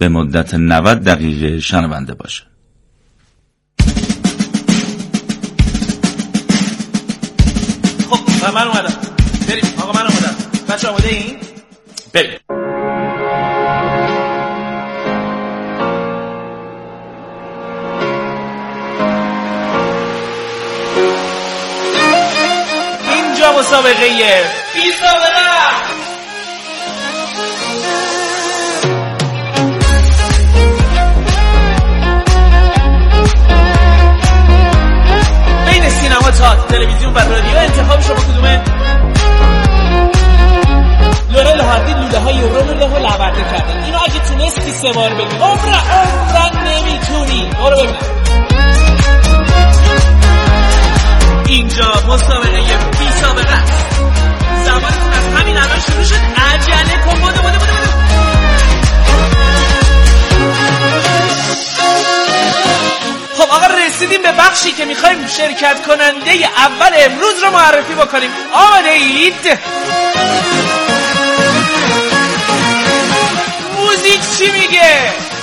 به مدت 90 دقیقه شنونده باشید. خب من اومدم. بریم آقا، من اومدم. بچه آماده این؟ بریم. اینجا مسابقه بی سابقه. بین سینما، تئاتر، تلویزیون و رادیو انتخاب شما کدومه؟ لورل هاردی لوله های یورو رو لورده کردن. اینو اگه تونستی 3 بار بگی عمرن نمیتونی. برو ببینم. اینجا مسابقه بی سابقه است. زمانتون از همین الان شروع شد. عجله کن. بوده. خب آقا رسیدیم به بخشی که میخوایم شرکت کننده اول امروز رو معرفی بکنیم. آماده اید؟ موزیک چی میگه؟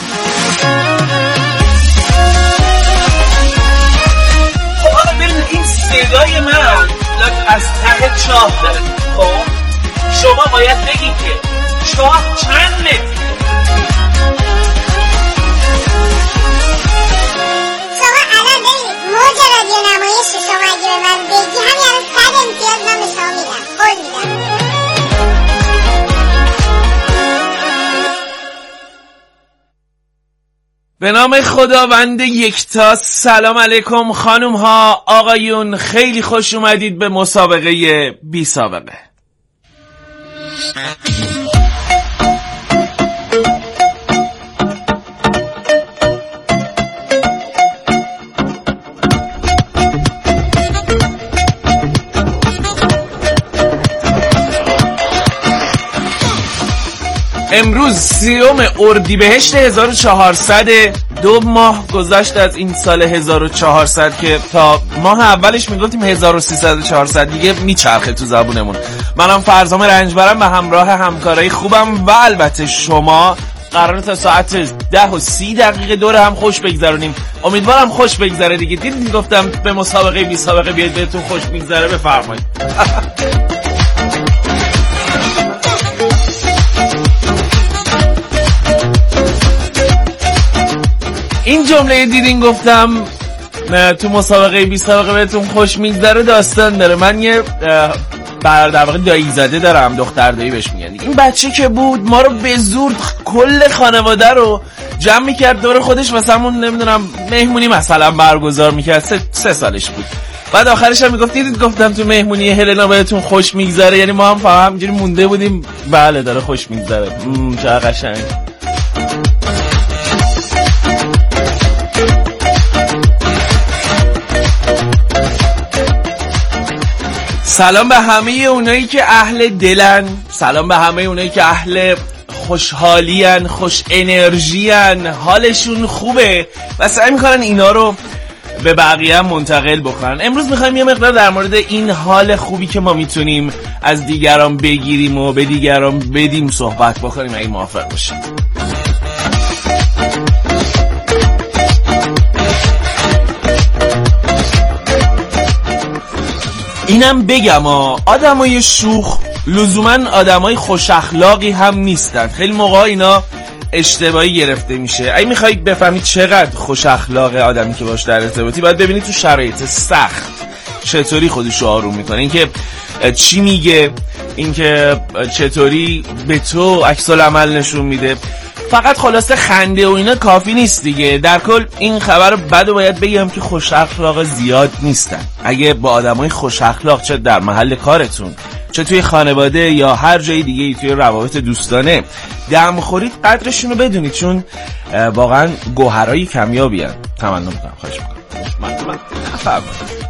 خب آقا ببینید این صدای من از ته چاه داره. خب شما باید بگید که چاه چند متر. موج رادیو نمایش شما اگه به من بگی همین الان 100 امتیاز من به شما میدم. قول میدم. به نام خداوند یکتا. سلام علیکم خانوم ها آقایون، خیلی خوش اومدید به مسابقه بی سابقه. امروز 30 اردیبهشت 1400، 2 ماه گذشت از این سال 1400 که تا ماه اولش میگفتیم 1300 400 دیگه میچرخه تو زبونمون. منم فرزام رنجبرم به همراه همکارای خوبم و البته شما قراره تا ساعت 10:30 دور هم خوش بگذرونیم. امیدوارم خوش بگذره دیگه. دیدید گفتم به مسابقه بی سابقه بیاید بهتون خوش میگذره. بفرمایید. این جمله دیدین گفتم تو مسابقه بی سابقه بهتون خوش میگذره داستان داره. من یه در واقع دایی زاده دارم، دختر دایی بهش میگن. این بچه که بود ما رو به زور کل خانواده رو جمع میکرد دور خودش، واسمون نمیدونم مهمونی مثلا برگزار میکرد. 3 سالش بود. بعد آخرش هم میگفت دیدید گفتم تو مهمونی هلنا بهتون خوش میگذره. یعنی ما هم فقط همینجوری مونده بودیم بله داره خوش میگذره. چه قشنگ. سلام به همه اونایی که اهل دلن، سلام به همه اونایی که اهل خوشحالین، خوش انرژین، حالشون خوبه و سعی میکنن اینا رو به بقیه هم منتقل بکنن. امروز میخوایم یه مقدار در مورد این حال خوبی که ما میتونیم از دیگران بگیریم و به دیگران بدیم صحبت بکنیم. اگه موافق باشید. اینم بگم آدمای شوخ لزومن آدمای خوش اخلاقی هم نیستن. خیلی موقع اینا اشتباهی گرفته میشه. اگه میخواید بفهمید چقدر خوش اخلاق آدمی که باش در ارتباطی، باید ببینید تو شرایط سخت چطوری خودشو آروم میکنه، اینکه چی میگه، اینکه چطوری به تو عکس العمل نشون میده. فقط خلاصه خنده و اینا کافی نیست دیگه. در کل این خبر بدو باید بگم که خوش اخلاق زیاد نیستن. اگه با آدمای خوش اخلاق، چه در محل کارتون، چه توی خانواده یا هر جای دیگه توی روابط دوستانه دم خورید، قدرشون رو بدونید، چون واقعا گوهرای کمیابی هستن. تمنا میکنم. خواهش میکنم. من نفرمایید.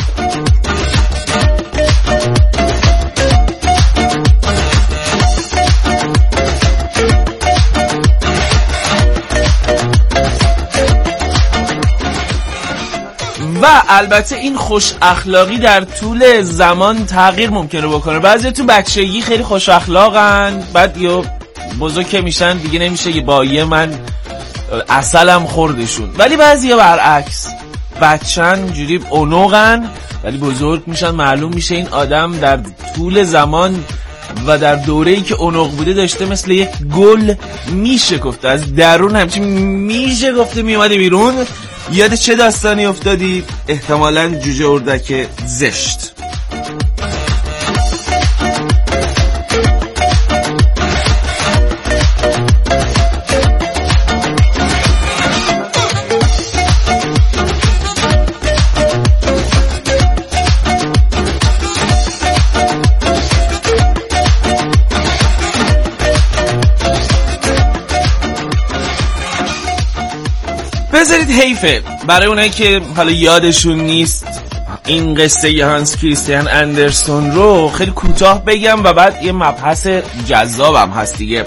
و البته این خوش اخلاقی در طول زمان تغییر ممکنه بکنه. بعضی تو بچگی خیلی خوش اخلاقن، بعد یا بزرگ که میشن دیگه نمیشه که با من عسلم خوردشون. ولی بعضیا برعکس، بچن جوری اونوقن ولی بزرگ میشن معلوم میشه این آدم در طول زمان و در دوره‌ای که اونوق بوده داشته مثل یک گل میشکفته، از درون همچین میشکفته میومده بیرون. یاد چه داستانی افتادی؟ احتمالاً جوجه اردک زشت. بذارید حیفه برای اونایی که حالا یادشون نیست این قصه هانس کریستیان اندرسون رو خیلی کوتاه بگم و بعد یه مبحث جذابم هست دیگه.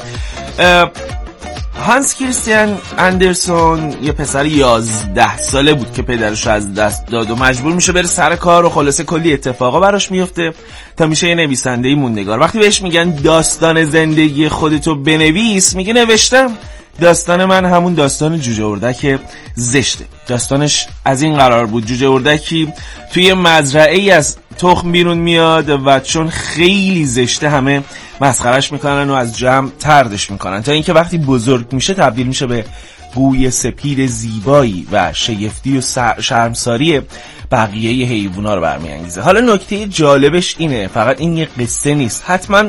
هانس کریستیان اندرسون یه پسر 11 ساله بود که پدرش از دست داد و مجبور میشه بره سر کار و خلاصه کلی اتفاقا براش میفته تا میشه یه نویسنده موندگار. وقتی بهش میگن داستان زندگی خودتو بنویس میگه نوشتم. داستان من همون داستان جوجه اردک زشته. داستانش از این قرار بود جوجه اردکی توی مزرعه‌ای از تخم بیرون میاد و چون خیلی زشته همه مسخرش میکنن و از جمع طردش میکنن تا اینکه وقتی بزرگ میشه تبدیل میشه به گوی سپید زیبایی و شگفتی و شرمساری بقیه حیوونا رو برمیانگیزه. حالا نکته جالبش اینه، فقط این یه قصه نیست،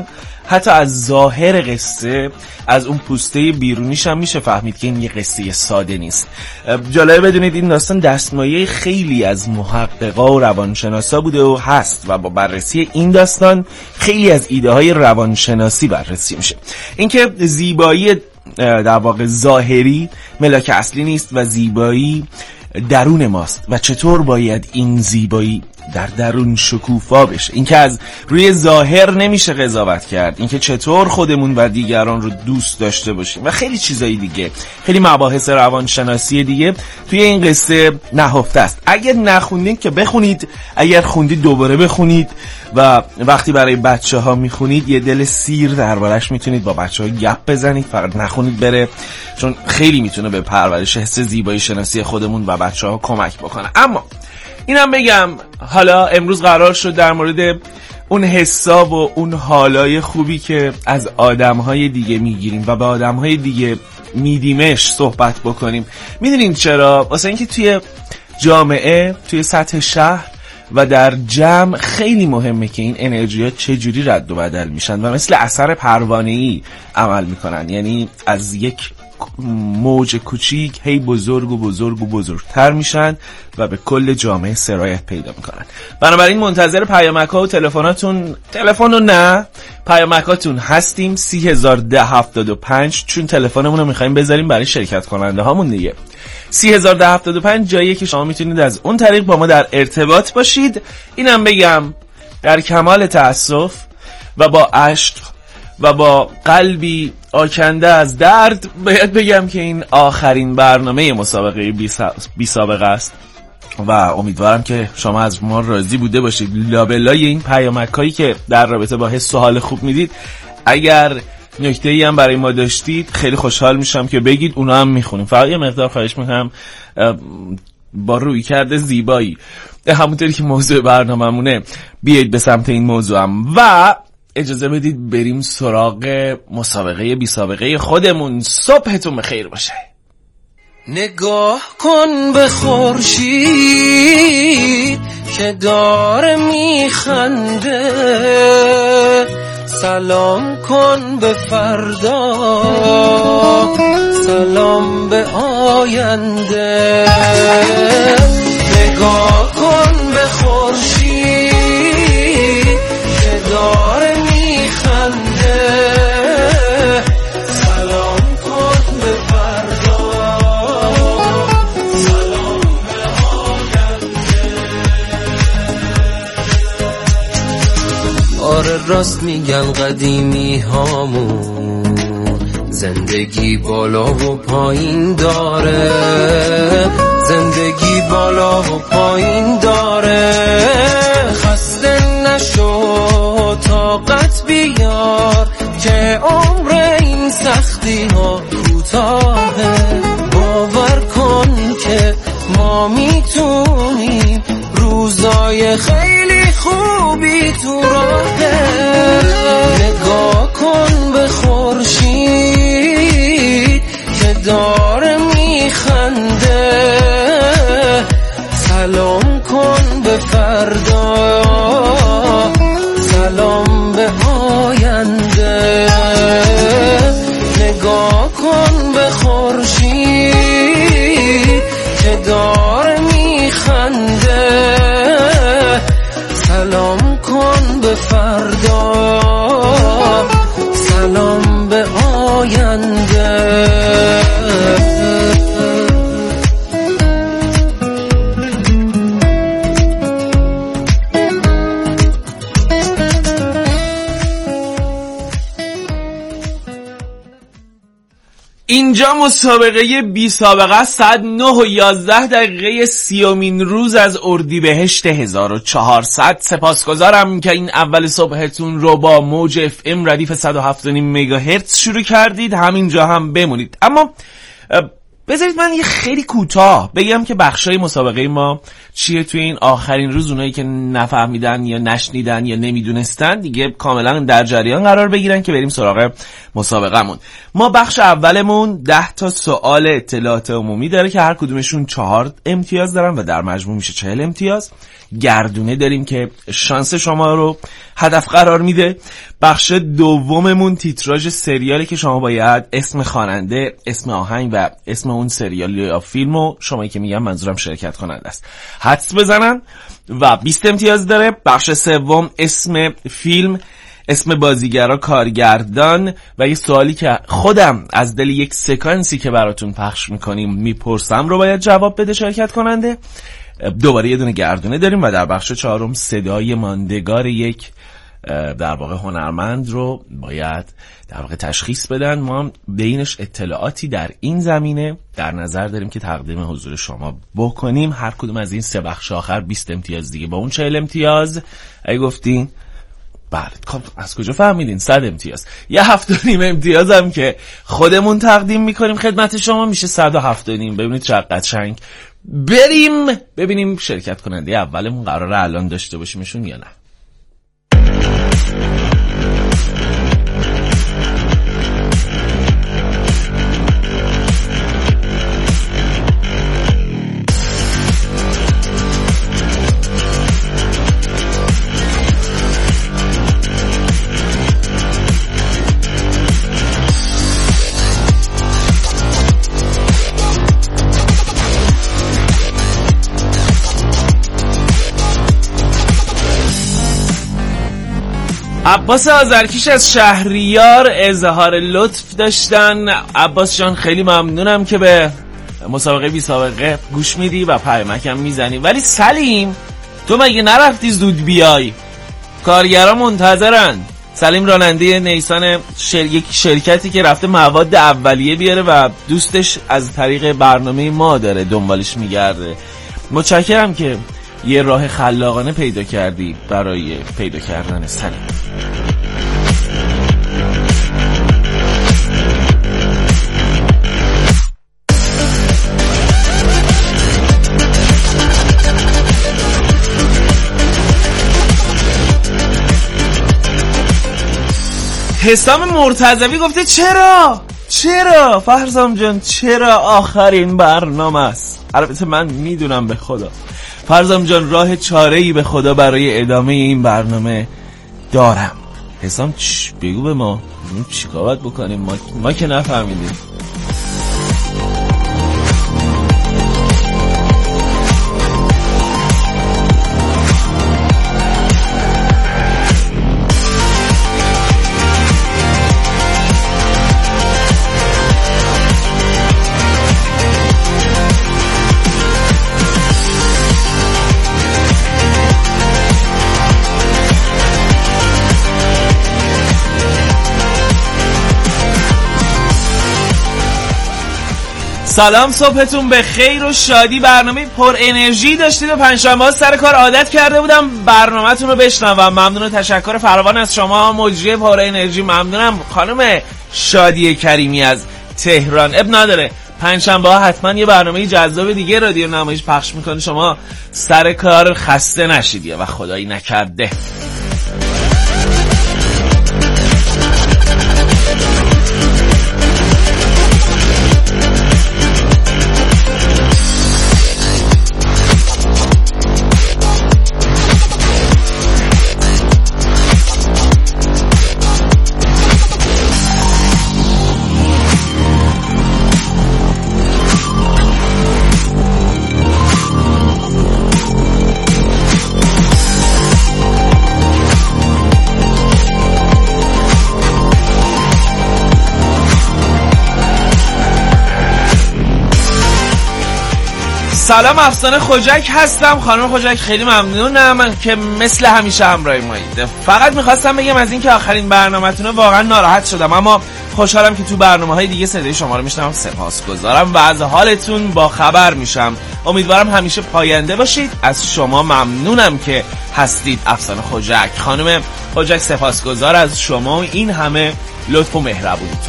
حتی از ظاهر قصه، از اون پوسته بیرونیش هم میشه فهمید که این یه قصه ساده نیست. جالبه بدونید این داستان دستمایه خیلی از محققا و روانشناسا بوده و هست و با بررسی این داستان خیلی از ایده های روانشناسی بررسی میشه. اینکه زیبایی در واقع ظاهری ملاک اصلی نیست و زیبایی درون ماست و چطور باید این زیبایی در درون شکوفا بشه. اینکه از روی ظاهر نمیشه قضاوت کرد، اینکه چطور خودمون و دیگران رو دوست داشته باشیم و خیلی چیزایی دیگه، خیلی مباحث روانشناسی دیگه توی این قصه نهفته است. اگر نخوندید که بخونید، اگر خوندید دوباره بخونید و وقتی برای بچه‌ها میخونید یه دل سیر دربارش میتونید با بچه‌ها گپ بزنید. فقط نخونید بره، چون خیلی میتونه به پرورش حس زیبایی شناسی خودمون و بچه‌ها کمک بکنه. اما اینم بگم حالا امروز قرار شد در مورد اون حساب و اون حالای خوبی که از آدمهای دیگه میگیریم و به آدمهای دیگه میدیمش صحبت بکنیم. میدونین چرا؟ واسه اینکه توی جامعه، توی سطح شهر و در جمع خیلی مهمه که این انرژی‌ها چجوری رد و بدل میشن و مثل اثر پروانه‌ای عمل میکنن، یعنی از یک موج کوچیک هی بزرگ و بزرگ و بزرگتر میشن و به کل جامعه سرایت پیدا میکنن. بنابراین منتظر پیامک‌ها و پیامک‌هاتون هستیم. 301075 چون تلفنمون رو میخوایم بذاریم برای شرکت کننده هامون دیگه. 301075 جاییه که شما میتونید از اون طریق با ما در ارتباط باشید. اینم بگم در کمال تأسف و با عشق و با قلبی آکنده از درد باید بگم که این آخرین برنامه مسابقه بی سابقه است و امیدوارم که شما از ما راضی بوده باشید. لابلای این پیامک‌هایی که در رابطه با حس و حال خوب میدید، اگر نکته‌ای هم برای ما داشتید خیلی خوشحال میشم که بگید، اونا هم میخونیم. فقط یه مقدار خواهش میکنم با روی کرده زیبایی، همونطوری که موضوع برنامه‌مونه، بیایید به سمت این موضوع هم و اجازه بدید بریم سراغ مسابقه بی سابقه خودمون. صبحتون بخیر باشه. نگاه کن به خورشید که داره میخنده، سلام کن به فردا، سلام به آینده. نگاه کن به خورشید که داره میخنده، سلام کن به فردا، سلام به آینده. آره راست میگن قدیمی هامون، زندگی بالا و پایین داره، زندگی بالا و پایین داره. خسته نشو طاقت بیار که عمر این وقتی ها کوتاهه، باور کن که ما میتونیم، روزای خیلی خوبی تو راهه. نگاه کن به خورشید که داره میخنده، سلام کن به فردا، سلام به آینده. نگاه کن به خورشید که داره میخنده، سلام کن به فردا، سلام به آینده. اینجا مسابقه بی سابقه است. ساعت 9:11 30مین روز از اردیبهشت 1400. سپاسگزارم که این اول صبحتون رو با موج FM ردیف 107.5 مگاهرتز شروع کردید. همینجا هم بمونید. اما بذارید من یه خیلی کوتاه بگم که بخشای مسابقه ما چیه توی این آخرین روز. اونایی که نفهمیدن یا نشنیدن یا نمیدونستن دیگه کاملا در جریان قرار بگیرن که بریم سراغ مسابقهمون. ما بخش اولمون 10 تا سوال اطلاعات عمومی داره که هر کدومشون 4 امتیاز دارن و در مجموع میشه 40 امتیاز. گردونه داریم که شانس شما رو هدف قرار میده. بخش دوممون تیتراژ سریالی که شما باید اسم خواننده، اسم آهنگ و اسم اون سریال یا فیلمو، شمایی که میگم منظورم شرکت کننده است، حدس بزنن و 20 امتیاز داره. بخش سوم اسم فیلم، اسم بازیگرا، کارگردان و یه سوالی که خودم از دل یک سکانسی که براتون پخش میکنیم میپرسم رو باید جواب بده شرکت کننده. دوباره یه دونه گردونه داریم و در بخش چهارم صدای ماندگار یک در واقع هنرمند رو باید در واقع تشخیص بدن. ما بینش اطلاعاتی در این زمینه در نظر داریم که تقدیم حضور شما بکنیم. هر کدوم از این 3 بخش آخر 20 امتیاز دیگه با اون 40 امتیاز. اگه گفتین بله، از کجا فهمیدین 100 امتیاز. یه 7.5 امتیاز هم که خودمون تقدیم میکنیم خدمت شما میشه 107.5. ببینید چقدر قشنگ. بریم ببینیم شرکت کننده اولمون قراره الان داشته باشیمشون یا نه. عباس آذرکیش از شهریار اظهار لطف داشتن. عباس جان خیلی ممنونم که به مسابقه بی سابقه گوش میدی و پیامکم میزنی. ولی سلیم تو مگه نرفتی زود بیای؟ کارگران منتظرن. سلیم راننده نیسان یک شرکتی که رفته مواد اولیه بیاره و دوستش از طریق برنامه ما داره دنبالش میگرده. متشکرم که یه راه خلاقانه پیدا کردی برای پیدا کردن سلیم. حسام مرتضوی گفته چرا فرزام جان چرا آخرین برنامه است؟ البته من میدونم به خدا فرزام جان راه چاره‌ای به خدا برای ادامه این برنامه دارم. حسام بگو به ما چیکار باید بکنیم؟ ما که نفهمیدیم. سلام، صبحتون به خیر و شادی. برنامه پر انرژی داشتید و پنجشنبه‌ها سر کار عادت کرده بودم برنامه‌تون رو بشنوم. ممنون و تشکر فراوان از شما مجری پر انرژی. ممنونم خانم شادی کریمی از تهران. اب نداره، پنجشنبه‌ها حتما یه برنامه جذاب دیگه رادیو نمایش پخش میکنه، شما سر کار خسته نشید و خدایی نکرده. سلام، افسانه خوجک هستم. خانم خوجک خیلی ممنونم که مثل همیشه همراه مایید. فقط میخواستم بگم از اینکه آخرین برنامه‌تون واقعا ناراحت شدم، اما خوشحالم که تو برنامه‌های دیگه صدای شما رو میشنوم. سپاسگزارم و از حالتون با خبر میشم. امیدوارم همیشه پاینده باشید. از شما ممنونم که هستید افسانه خوجک. خانم خوجک سپاسگزار از شما و این همه لطف و مهربونیتون.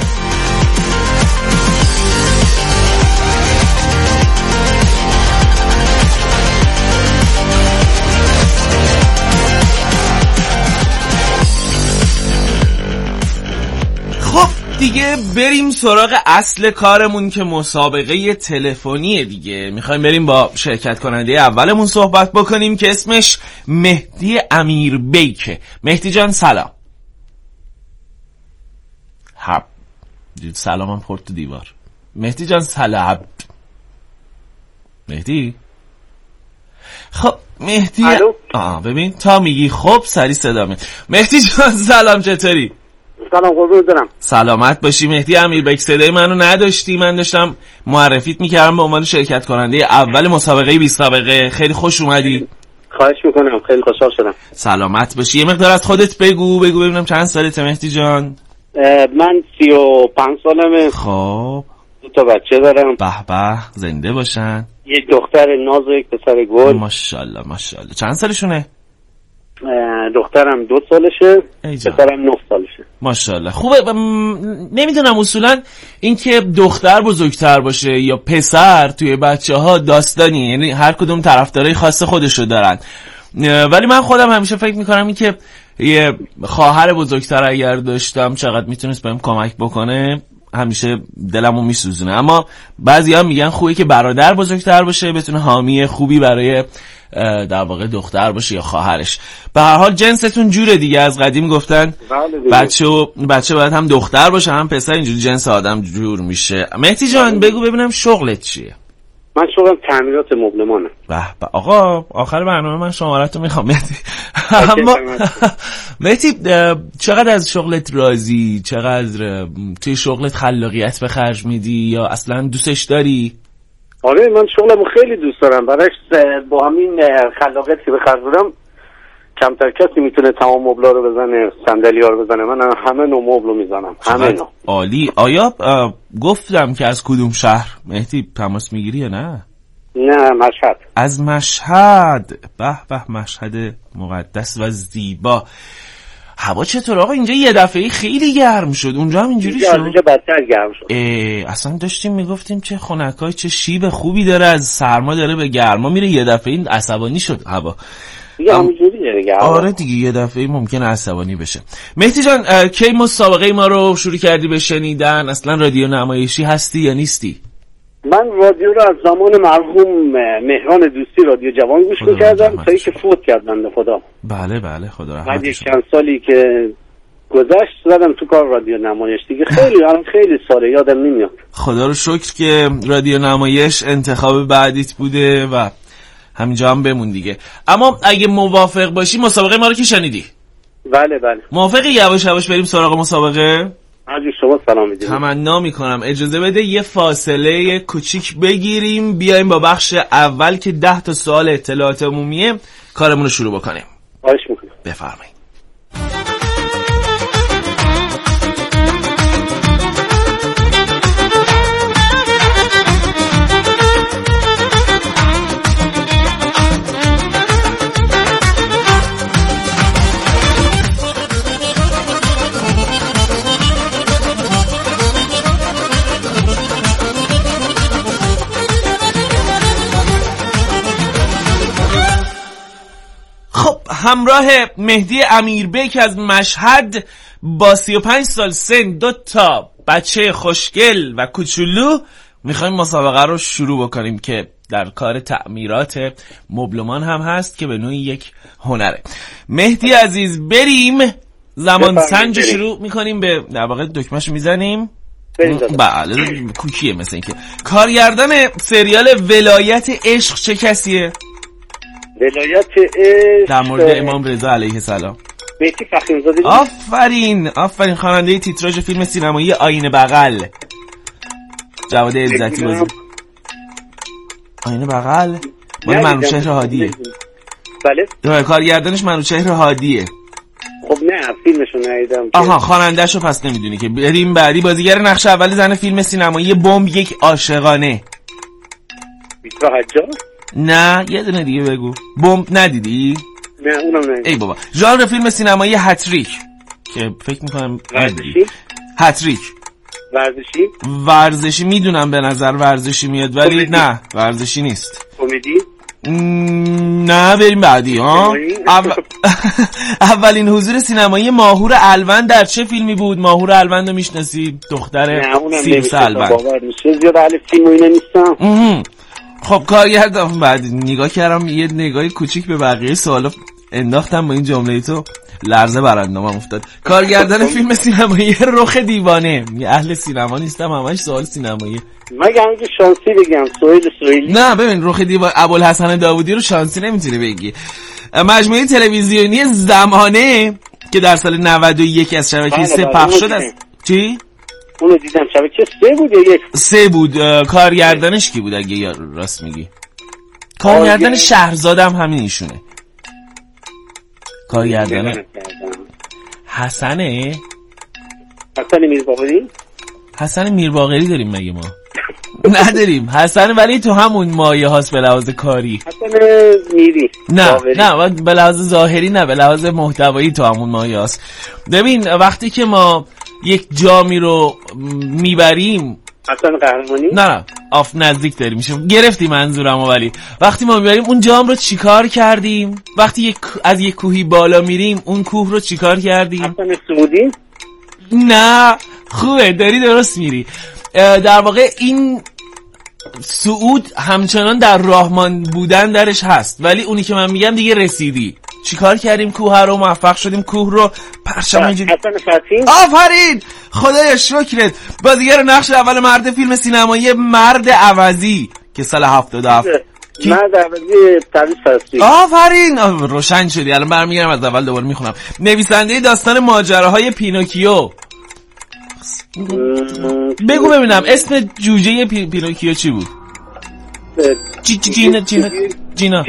دیگه بریم سراغ اصل کارمون که مسابقه تلفنیه دیگه. میخوایم بریم با شرکت کننده اولمون صحبت بکنیم که اسمش مهدی امیر بیکه. مهدی جان سلام. سلامم خورد تو دیوار. مهدی جان سلام. مهدی؟ خب مهدی ببین تا میگی خب سری صدا میاد. مهدی جان سلام، چطوری؟ سلام، قربونت برم. سلامت باشی. مهدی امیربک، صدای منو نداشتی، من داشتم معرفیت میکردم به عنوان شرکت کننده اول مسابقه 20 طبقه. خیلی خوش اومدی. خواهش میکنم، خیلی خوشحال شدم. سلامت باشی. یه مقدار از خودت بگو ببینم چند سالته مهدی جان؟ من 35 سالمه. خب 2 تا بچه دارم. به به، زنده باشن. یه دختر ناز و یک پسر گل. ماشاءالله ماشاءالله. چند سالشونه؟ دخترم 2 سالشه، پسرم 9 سالشه. ماشاءالله. خوبه. نمیدونم اصولا این که دختر بزرگتر باشه یا پسر توی بچه‌ها داستانی، یعنی هر کدوم طرفدارای خاص خودشو دارن، ولی من خودم همیشه فکر میکنم این که یه خواهر بزرگتر اگر داشتم چقدر میتونست بهم کمک بکنه، همیشه دلمو میسوزونه. اما بعضیا میگن خوبه که برادر بزرگتر باشه، بتونه حامی خوبی برای در واقع دختر باشه یا خواهرش. به هر حال جنستون جوره دیگه، از قدیم گفتن بچه باید هم دختر باشه هم پسر، اینجوری جنس آدم جور میشه. مهدی جان بگو ببینم شغلت چیه؟ من شغلم تعمیرات مبلمانه. به آقا آخر برنامه من شماره‌تو میخوام مهدی. اما مهدی چقدر از شغلت راضی؟ چقدر توی شغلت خلاقیت به خرج میدی یا اصلا دوستش داری؟ آره من شغلمو خیلی دوست دارم، برعکس با همین خلاقیتی که به خرج میدم کمتر کسی میتونه تمام مبلا رو بزنه، صندلی‌ها رو بزنه. من همه نوع مبل میزنم، همه نوع. عالی. آیا گفتم که از کدوم شهر مهدی تماس میگیری یا نه؟ نه، مشهد. از مشهد. به به، مشهد مقدس و زیبا. هوا چطور آقا؟ اینجا یه دفعه خیلی گرم شد. اونجا هم اینجوری شد؟ اینجا بدتر گرم شد. اصلا داشتیم میگفتیم چه خنکای چه شیب خوبی داره، از سرما داره به گرما میره، یه دفعه این عصبانی شد هوا. دیگه همینجوریه دیگه. آره دیگه یه دفعه ممکنه عصبانی بشه. مهدی جان کی مسابقه ما رو شروع کردی به شنیدن؟ اصلا رادیو نمایشی هستی یا نیستی؟ من رادیو رو از زمان مرحوم مهران دوستی رادیو جوان گوش می‌کردم تا اینکه فوت کرد بنده خدا. بله بله، خدا رحمتش. بعد چند سالی که گذشت زدم تو کار رادیو نمایش دیگه. خیلی ساله یادم نمیاد. خدا رو شکر که رادیو نمایش انتخاب بعدیت بوده و همینجا هم بمون دیگه. اما اگه موافق باشی مسابقه ما رو که شنیدی؟ بله بله. موافقی یواش یواش بریم سراغ مسابقه؟ عجب شما سلام میدید. تمنا میکنم. اجازه بده یه فاصله کوچیک بگیریم، بیایم با بخش اول که 10 تا سوال اطلاعات عمومیه کارمون رو شروع بکنیم. خواهش میکنم. بفرمایید. همراه مهدی امیربک از مشهد با 35 سال سن، 2 تا بچه خوشگل و کوچولو میخوایم مسابقه رو شروع بکنیم که در کار تعمیرات مبلمان هم هست که به نوعی یک هنره. مهدی عزیز بریم زمان سنج شروع میکنیم، به در واقع دکمه‌شو میزنیم. بله کوکیه مثل این که کارگردان سریال ولایت عشق چه کسیه؟ ولایت عشق در مورد امام رضا علیه السلام. مهدی فخرزاده. آفرین خواننده تیتراژ فیلم سینمایی آینه بغل جواد عزتی بازی. آینه بغل مال منوچهر هادیه. بله کارگردانش منوچهر هادیه. خب نه فیلمشو ندیدم. آها خواننده‌شو پس نمیدونی که. بریم بعدی. بازیگر نقش اول زن فیلم سینمایی بمب یک عاشقانه. بیترا حجار؟ نه یه دونه دیگه بگو. بمب ندیدی؟ نه اونم ندیدم. ای بابا. ژانر فیلم سینمایی هتریک که فکر میکنم ورزشی؟ هتریک ورزشی میدونم به نظر ورزشی میاد ولی کومیدی. نه ورزشی نیست. کمدی؟ نه بریم بعدی ها. اولین حضور سینمایی ماهور الوند در چه فیلمی بود؟ ماهور الوند رو میشناسی؟ دختر سیروس الوند. باور میشه زیاد اهل فیلم و اینا نیستم. خب کارگردان بعد نگاه کردم یه نگاهی کوچیک به بقیه سوالا انداختم با این جمله تو لرزه بر اندامم افتاد. کارگردان فیلم سینمایی رخ دیوانه. اهل سینما نیستم همش سوال سینمایی. مگه همینجور شانسی بگم سهیل اسرائیلی؟ نه ببین رخ دیوانه ابوالحسن داوودی رو شانسی نمیتونی بگی. مجموعه تلویزیونی زمانه که در سال 91 از شبکه 3 پخش شد. از چی؟ اونو دیدم. شبکه 3 بود یا 1؟ 3 بود. کارگردانش کی بود اگه راست میگی؟ کارگردان شهرزاد هم همین ایشونه. کارگردان حسن میرباقری. حسن میرباقری داریم مگه ما؟ نداریم حسن، ولی تو همون مایه هاست به لحاظ کاری. حسن میری نه به لحاظ ظاهری نه، به لحاظ محتوایی تو همون مایه هاست. ببین وقتی که ما یک جامی رو میبریم حسن قهرمانی نه نزدیک داریم میشه گرفتی منظورمو، ولی وقتی ما میبریم اون جام رو چیکار کردیم؟ وقتی از یک کوهی بالا میریم اون کوه رو چیکار کردیم؟ حسن سعودی؟ نه خوبه داری درست میری. در واقع این صعود همچنان در راهمان بودن درش هست، ولی اونی که من میگم دیگه رسیدی. چیکار کردیم؟ کوه رو موفق شدیم کوه رو پرچم اینجوری. حسن فتحی. آفرین خدایا شکرت. بازیگر نقش اول مرد فیلم سینمایی مرد عوضی که سال 77 مرد عوضی پرویز فرستی. آفرین روشن شدی. الان برمیگردم از اول دوباره میخونم. نویسنده داستان ماجراهای پینوکیو. بگو ببینم اسم جوجه پینوکیو چی بود؟ جینا.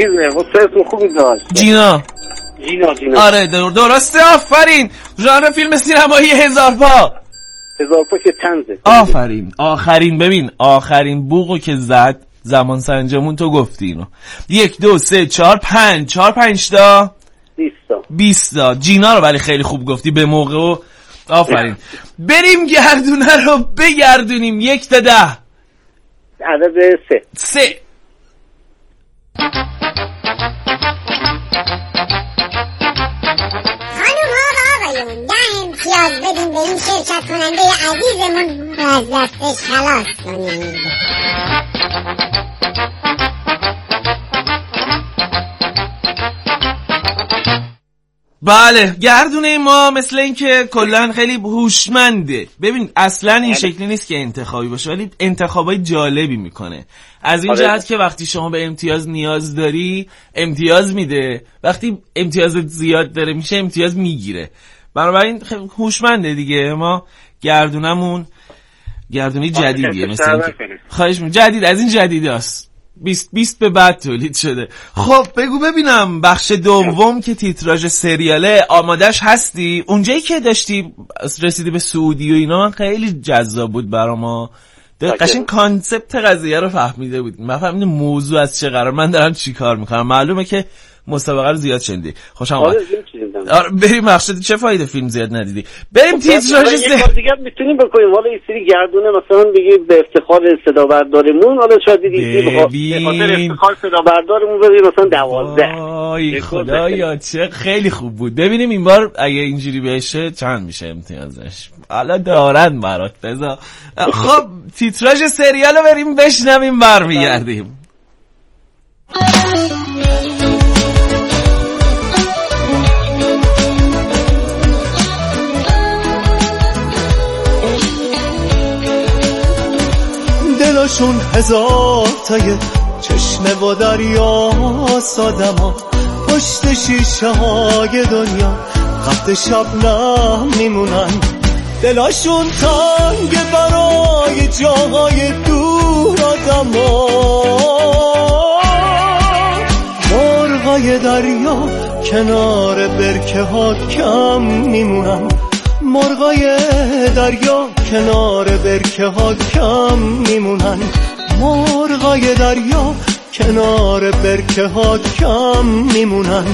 آره درسته. آفرین. ژانر فیلم سینمایی هزار پا که طنزه. آفرین. ببین آخرین بوقو که زد زمان سنجمون تو گفتی اینو. 1 2 3 4 5 تا 20 تا. جینا رو ولی خیلی خوب گفتی به موقع و آفرین. بریم گردونه رو بگردونیم. 1 تا 10. عدد 3. خانوم ها و آقایون 10 امتیاز بدیم به این شرکت کننده عزیزمون رو از دستش خلاص کنیم. بله گردونه ما مثل این که کلن خیلی هوشمنده. ببین اصلا این شکلی نیست که انتخابی باشه، ولی انتخابای جالبی میکنه. از این جهت که وقتی شما به امتیاز نیاز داری امتیاز میده، وقتی امتیاز زیاد داره میشه امتیاز میگیره. بنابراین خیلی هوشمنده دیگه. ما گردونمون گردونی جدیدیه مثل این که خواهش میکنم جدید از این جدیداست 20 به بعد تولید شده. خب بگو ببینم بخش دوم که تیتراژ سریاله آمادش هستی؟ اونجایی که داشتی رسیدی به سعودی و اینا من خیلی جذاب بود برام. ما قشنگ کانسپت قضیه رو فهمیده بود. من فهمیدم موضوع از چه قرار، من دارم چی کار میکنم. معلومه که مسابقه رو زیاد شنیدی. خوشم اومد. بریم مقصد چه فایده فیلم زیاد ندیدی. بریم تیتراژ یه کار دیگه میتونیم بکنیم. حالا این سری گردونه مثلا بگی به افتخار صدا بردارمون، حالا شاید دیدی به خاطر افتخار صدا بردارمون بگیم مثلا 12. آی خدایا چه خیلی خوب بود. ببینیم این بار اگه اینجوری بشه چند میشه امتیازش. حالا دارن برات بذار. خب تیتراژ سریالو بریم بشنویم برمیگردیم. دلاشون هزار تای چشمه و دریا سادما، پشت شیشه های دنیا خط شبنم میمونن. دلاشون تنگ برای جاهای دور آدما، مرغای دریا کنار برکه ها کم میمونن. مرغای دریا کنار برکه ها کم میمونن. مرغای دریا کنار برکه ها کم میمونن.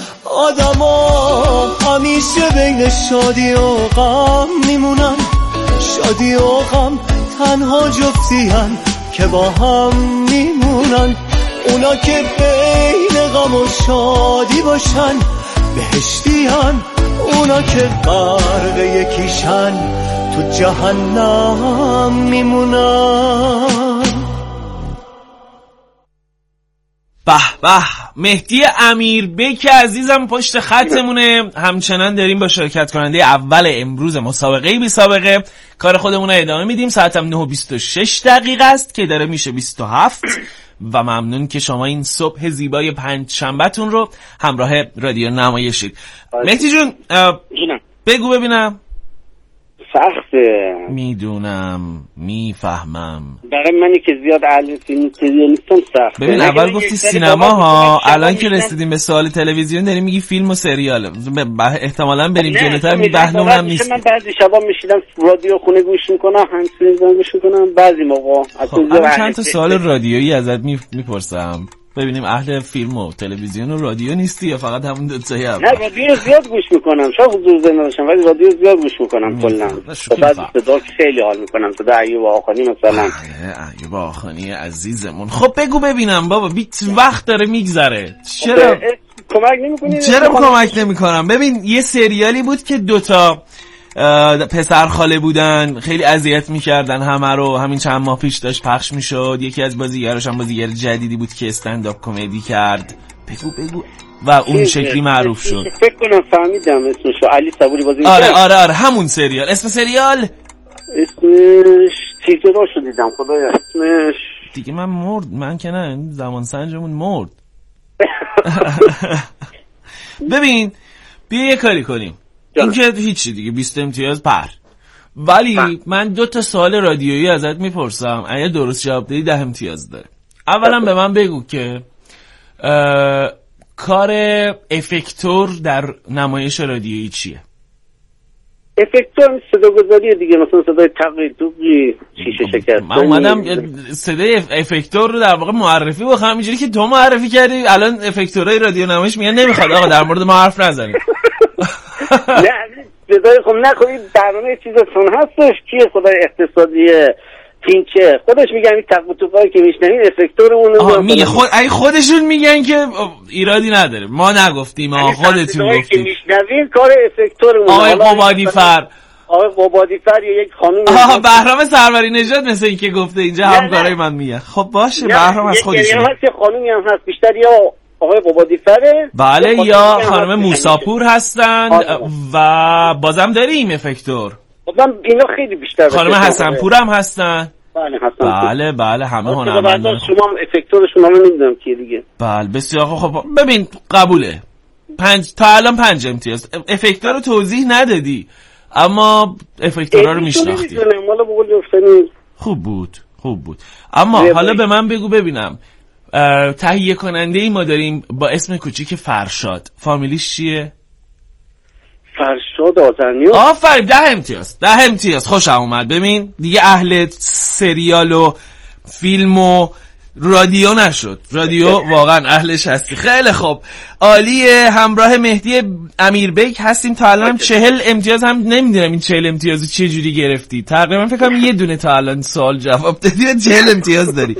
آدما همیشه بین شادی و غم میمونن. شادی و غم تنها جفتیان که با هم میمونن. اونا که بین غم و شادی باشن بهشتیان، اونا که غرق یکیشن تو جهنم میمونن. به به، مهدی امیربک عزیزم پشت خطمونه. همچنان داریم با شرکت کننده اول امروز مسابقه بی سابقه کار خودمون رو ادامه میدیم. ساعتم 9:26 است که داره میشه 27 و ممنون که شما این صبح زیبای پنجشنبه‌تون رو همراه رادیو نمایشید. مهدی جون بگو ببینم. سخته میدونم میفهمم، برای منی که زیاد اهل فیلم تلویزیون نیستم سخته. ببین اول گفتی سینما ها، الان که رسیدیم به سوال تلویزیون داری میگی فیلم و سریال. احتمالاً بریم جلوتر میبهنونم نیست. من بعضی شبا میشیدم رادیو خونه گوش میکنم، همسین گوش میکنم، بعضی موقع اصلا چند تا سوال رادیویی ازت میپرسم ببینیم اهل فیلم و تلویزیون و رادیو نیستی یا فقط همون دو تایی؟ نه رادیو زیاد گوش میکنم، شاید حضور ذهن داشتم ولی رادیو زیاد گوش میکنم کلا. بعد صدا خیلی حال میکنم، صدا ایوب آخانی مثلا. ایوب آخانی عزیزمون. خب بگو ببینم بابا، وقت داره میگذره. چرا کمک نمیکنی؟ چرا کمک نمیکنم؟ ببین یه سریالی بود که دوتا پسر خاله بودن، خیلی اذیت میکردن همه رو. همین چند ماه پیش داشت پخش میشد. یکی از بازیگراش هم بازیگر جدیدی بود که استندآپ کمدی کرد. بگو و اون شکلی معروف شد. فکر کنم فهمیدم اسمشو. علی صبوری بازی. آره همون سریال. اسم سریال؟ اسمش تیتراشو دیدم خدایا. اسمش دیگه من که نه، زمان سنجمون مرد. ببین بیا یه کاری کنیم. این که هیچی دیگه 20 امتیاز ولی من 2 تا سوال رادیویی ازت میپرسم، اگه درست جواب بدی 10 امتیاز داره. اولا به من بگو که کار افکتور در نمایش رادیویی چیه؟ افکتور صداگذاری دیگه، مثلا صدای تقی شیشه شکست. من اومدم صدای افکتور رو در واقع معرفی بکنم، اینجوری که تو معرفی کردی الان افکتورهای رادیو نمایش میگن نمیخواد آقا در مورد ما حرف نزنید. نه صدای خب نکنید برنامه چیزتون هستش چیه، خدای اقتصادی تینچه خودش میگن این تقوطوقایی که میشنوین افکتورمون میگه خودشون میگن که ایرادی نداره، ما نگفتیم، خودتون گفتید. میشنوین کار افکتورمون. آقای قبادیفر یا یک خانم بهرام سروری نژاد مثل این که گفته اینجا همکارای من میگن. خب باشه بهرام از خودشون هست، یه خانومی هم هست، بیشتر یا آقای قبادیفره بله یا خانم موساپور هستند و بازم داریم افکتور. خب اینا خیلی بیشتر. خانم حسنپور هم هستن. بله همه هنرمندان. شما افکتورشون هم نمیدونم کیه دیگه. بله بسیار خب ببین قبوله. تا الان 5 امتیاز. افکتور رو توضیح ندادی اما افکتورها رو میشناختی. خوب بود. اما حالا به من بگو ببینم، تهیه کننده ای ما داریم با اسم کوچیک فرشاد، فامیلیش چیه؟ فرشاد آذرنیا. آفرین 10 امتیاز خوشم اومد. ببین دیگه اهل سریال و فیلم و رادیو نشد. رادیو واقعا اهلش هستی. خیلی خوب، عالیه. همراه مهدی امیربیک هستیم. تا الان 40 امتیاز هم نمیدونم این 40 امتیازو چه جوری گرفتی. تقریبا فکر کنم یه دونه تا الان سوال جواب دادی و 40 امتیاز داری.